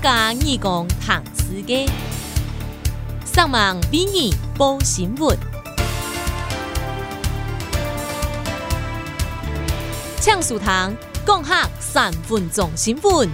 家义工谈世界，上网为你报新闻，抢书堂讲客3分钟新闻。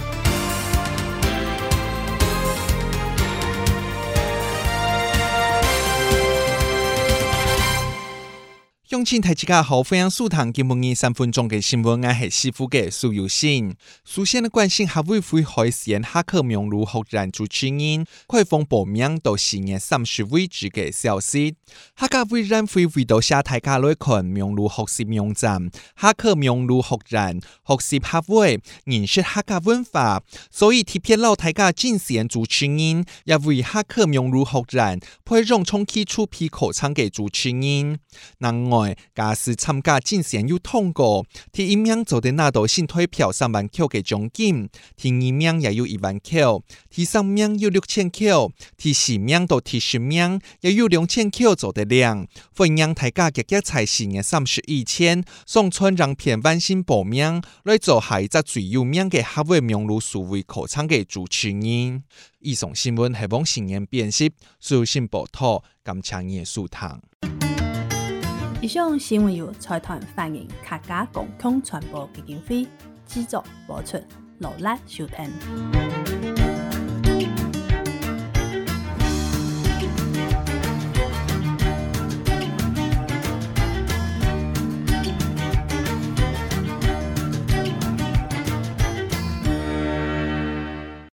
乡亲大家好，欢迎收听今晡日3分钟嘅新闻，我係師傅嘅蘇有信。首先關心學委會開選下課名錄學人主持人，開放報名到4月30為止嘅消息。客家委員會為到下大家來看名錄學習網站，下課名錄學人學習學會認識客家文化，所以特別老大家進選主持人，也為下課名錄學人配上充氣出批口唱嘅主持人。另外，假使參加競選有通過，第一名就得拿到新台票3萬塊嘅獎金，第二名也有1萬塊，第3名有6000塊，第4名到第10名也有2000塊就得領。歡迎大家積極在4月30以前上傳讓片完成報名，來做下一個最有名嘅學會名錄數位考場嘅主持人。以上新聞係網新聞編輯，蘇信報道，感謝你收聽。 以上新聞由財團反映客家共同傳播基金會製作播出，勞力收聽。